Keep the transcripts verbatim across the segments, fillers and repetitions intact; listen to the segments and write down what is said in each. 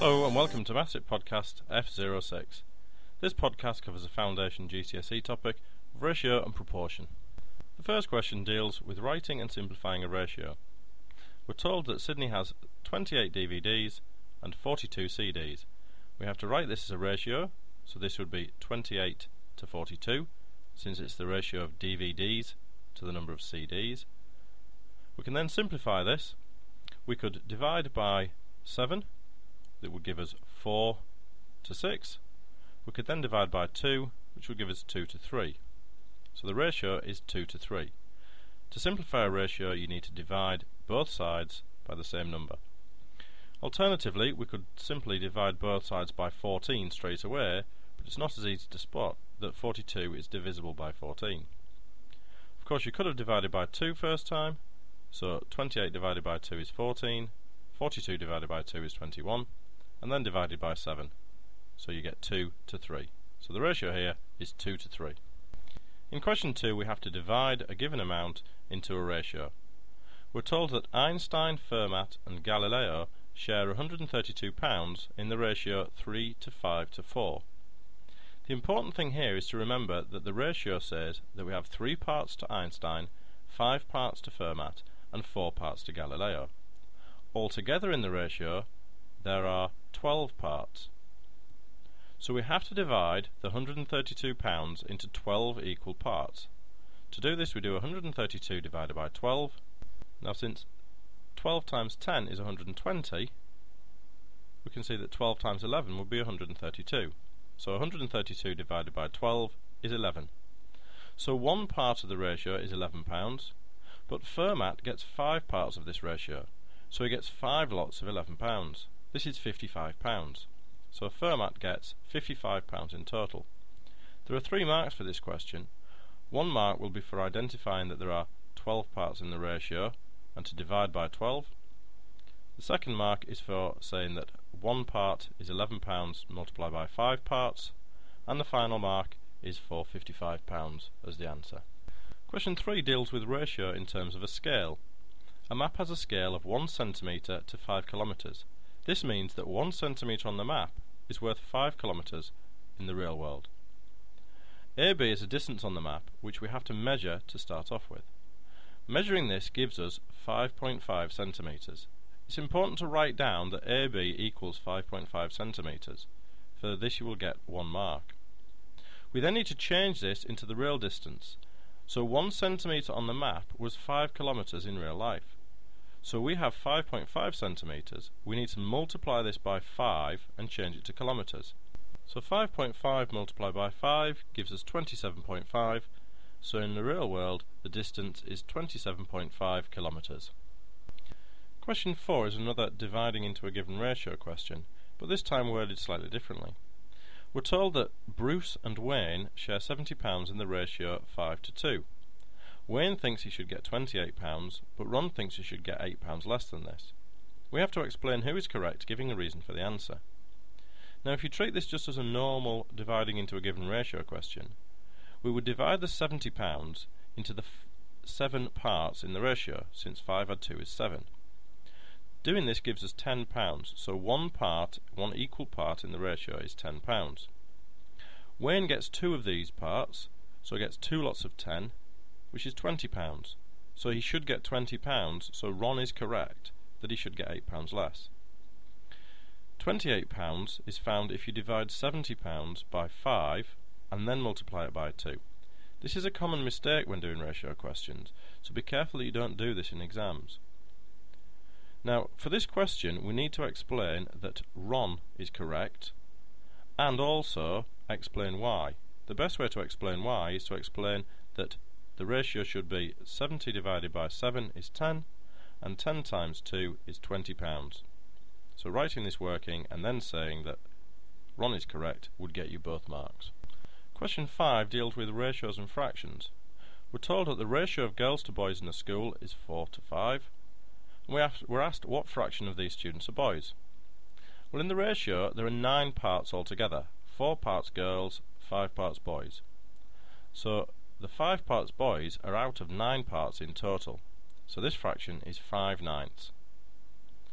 Hello and welcome to MASIP Podcast F zero six. This podcast covers a foundation G C S E topic of ratio and proportion. The first question deals with writing and simplifying a ratio. We're told that Sydney has twenty-eight D V Ds and forty-two C Ds. We have to write this as a ratio, so this would be twenty-eight to forty-two, since it's the ratio of D V Ds to the number of C Ds. We can then simplify this. We could divide by seven. That would give us four to six. We could then divide by two, which would give us two to three. So the ratio is two to three. To simplify a ratio, you need to divide both sides by the same number. Alternatively, we could simply divide both sides by fourteen straight away, but it's not as easy to spot that forty-two is divisible by fourteen. Of course, you could have divided by two first time, so twenty-eight divided by two is fourteen, forty-two divided by two is twenty-one, and then divided by seven, so you get two to three. So the ratio here is two to three. In question two, we have to divide a given amount into a ratio. We're told that Einstein, Fermat and Galileo share one hundred thirty-two pounds in the ratio three to five to four. The important thing here is to remember that the ratio says that we have three parts to Einstein, five parts to Fermat and four parts to Galileo. Altogether in the ratio there are twelve parts. So we have to divide the one hundred thirty-two pounds into twelve equal parts. To do this, we do one hundred thirty-two divided by twelve. Now, since twelve times ten is one hundred twenty, we can see that twelve times eleven would be one hundred thirty-two. So one hundred thirty-two divided by twelve is eleven. So one part of the ratio is eleven pounds, but Fermat gets five parts of this ratio, so he gets five lots of eleven pounds. This is fifty-five pounds. So Fermat gets fifty-five pounds in total. There are three marks for this question. One mark will be for identifying that there are twelve parts in the ratio and to divide by twelve. The second mark is for saying that one part is eleven pounds multiplied by five parts, and the final mark is for fifty-five pounds as the answer. Question three deals with ratio in terms of a scale. A map has a scale of one centimetre to five kilometres. This means that one centimetre on the map is worth five kilometres in the real world. A B is a distance on the map which we have to measure to start off with. Measuring this gives us five point five centimetres. It's important to write down that A B equals five point five centimetres. For this you will get one mark. We then need to change this into the real distance. So one centimetre on the map was five kilometres in real life. So we have five point five centimetres. We need to multiply this by five and change it to kilometres. So five point five multiplied by five gives us twenty-seven point five. So in the real world the distance is twenty-seven point five kilometres. Question four is another dividing into a given ratio question, but this time worded slightly differently. We're told that Bruce and Wayne share seventy pounds in the ratio five to two. Wayne thinks he should get twenty-eight pounds, but Ron thinks he should get eight pounds less than this. We have to explain who is correct, giving a reason for the answer. Now, if you treat this just as a normal dividing into a given ratio question, we would divide the seventy pounds into the f seven parts in the ratio, since five add two is seven. Doing this gives us ten pounds, so one part, one equal part in the ratio is ten pounds. Wayne gets two of these parts, so he gets two lots of ten, which is twenty pounds. So he should get twenty pounds, so Ron is correct that he should get eight pounds less. twenty-eight pounds is found if you divide seventy pounds by five and then multiply it by two. This is a common mistake when doing ratio questions, so be careful that you don't do this in exams. Now, for this question we need to explain that Ron is correct and also explain why. The best way to explain why is to explain that the ratio should be seventy divided by seven is ten, and ten times two is twenty pounds. So writing this working and then saying that Ron is correct would get you both marks. Question five deals with ratios and fractions. We're told that the ratio of girls to boys in a school is four to five, and we have, we're asked what fraction of these students are boys. Well, in the ratio there are nine parts altogether, four parts girls, five parts boys. So the five parts boys are out of nine parts in total, so this fraction is five ninths.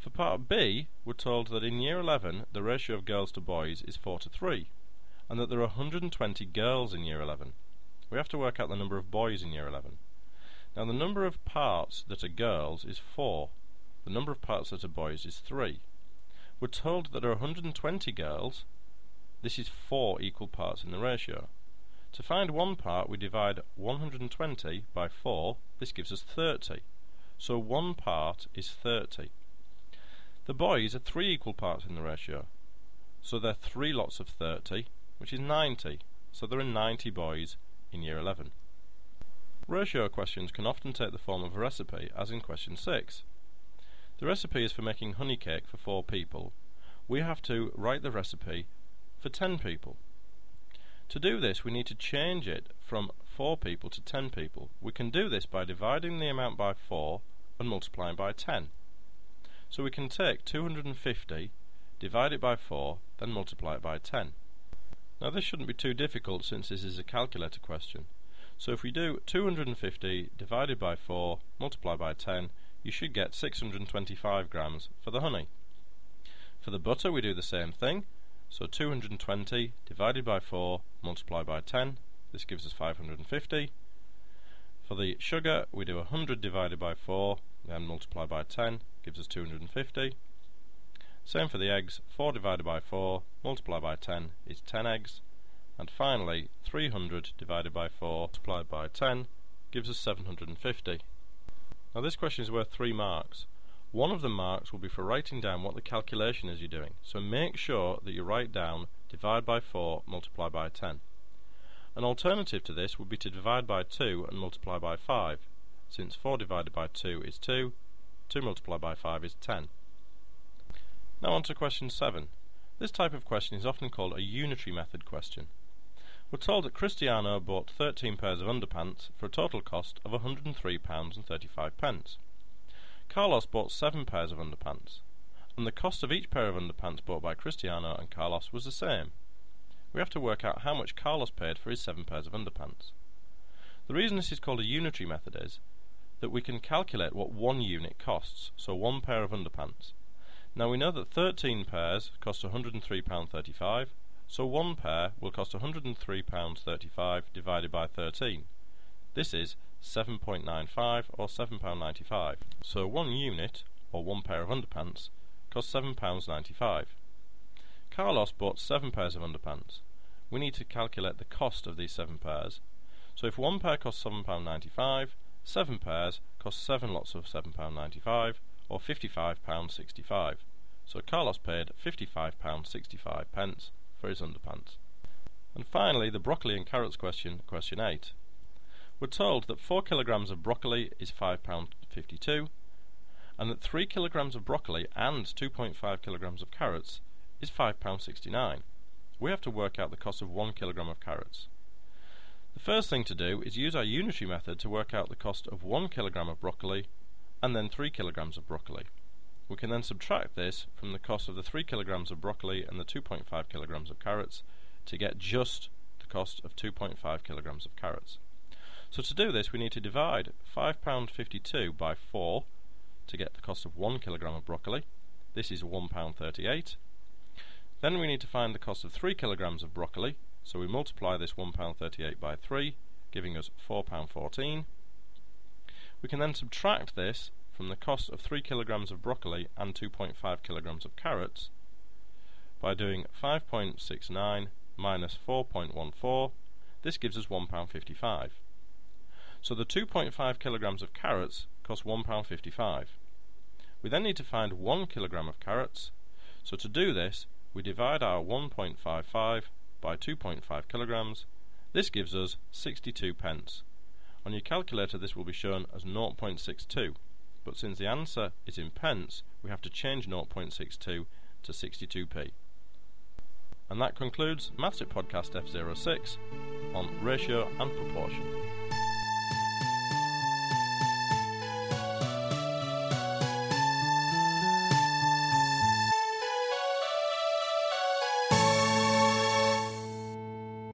For part B, we're told that in year eleven the ratio of girls to boys is four to three, and that there are one hundred twenty girls in year eleven. We have to work out the number of boys in year eleven. Now the number of parts that are girls is four. The number of parts that are boys is three. We're told that there are one hundred twenty girls. This is four equal parts in the ratio. To find one part, we divide one hundred twenty by four. This gives us thirty. So one part is thirty. The boys are three equal parts in the ratio. So they're three lots of thirty, which is ninety. So there are ninety boys in year eleven. Ratio questions can often take the form of a recipe, as in question six. The recipe is for making honey cake for four people. We have to write the recipe for ten people. To do this, we need to change it from four people to ten people. We can do this by dividing the amount by four and multiplying by ten. So we can take two hundred fifty, divide it by four, then multiply it by ten. Now this shouldn't be too difficult since this is a calculator question. So if we do two hundred fifty divided by four, multiply by ten, you should get six hundred twenty-five grams for the honey. For the butter we do the same thing. So two hundred twenty divided by four, multiply by ten, this gives us five hundred fifty. For the sugar we do one hundred divided by four, then multiply by ten, gives us two hundred fifty. Same for the eggs, four divided by four, multiply by ten is ten eggs. And finally, three hundred divided by four, multiplied by ten, gives us seven hundred fifty. Now this question is worth three marks. One of the marks will be for writing down what the calculation is you're doing, so make sure that you write down divide by four, multiply by ten. An alternative to this would be to divide by two and multiply by five, since four divided by two is two, two multiplied by five is ten. Now on to question seven. This type of question is often called a unitary method question. We're told that Cristiano bought thirteen pairs of underpants for a total cost of one hundred three pounds thirty-five. Carlos bought seven pairs of underpants, and the cost of each pair of underpants bought by Cristiano and Carlos was the same. We have to work out how much Carlos paid for his seven pairs of underpants. The reason this is called a unitary method is that we can calculate what one unit costs, so one pair of underpants. Now we know that thirteen pairs cost one hundred three pounds thirty-five, so one pair will cost one hundred three pounds thirty-five divided by thirteen. This is seven point nine five or seven pounds ninety-five. So one unit, or one pair of underpants, costs seven pounds ninety-five. Carlos bought seven pairs of underpants. We need to calculate the cost of these seven pairs. So if one pair costs seven pounds ninety-five, seven pairs cost seven lots of seven pounds ninety-five, or fifty-five pounds sixty-five. So Carlos paid fifty-five pounds sixty-five for his underpants. And finally, the broccoli and carrots question, question eight. We're told that four kilograms of broccoli is five pounds fifty-two, and that three kilograms of broccoli and two point five kilograms of carrots is five pounds sixty-nine. We have to work out the cost of one kilogram of carrots. The first thing to do is use our unitary method to work out the cost of one kilogram of broccoli and then three kilograms of broccoli. We can then subtract this from the cost of the three kilograms of broccoli and the two point five kilograms of carrots to get just the cost of two point five kilograms of carrots. So to do this we need to divide five pounds fifty-two by four to get the cost of one kilogram of broccoli. This is one pound thirty-eight. Then we need to find the cost of three kilograms of broccoli, so we multiply this one pound thirty-eight by three, giving us four pounds fourteen. We can then subtract this from the cost of three kilograms of broccoli and two point five kilograms of carrots by doing five point six nine minus four point one four. This gives us one pound fifty-five. So the two point five kilograms of carrots cost one pound fifty-five. We then need to find one kilogram of carrots, so to do this we divide our one point five five by two point five kilograms. This gives us sixty-two pence. On your calculator this will be shown as zero point six two, but since the answer is in pence we have to change zero point six two to sixty-two p. And that concludes Maths It Podcast F zero six on ratio and proportion.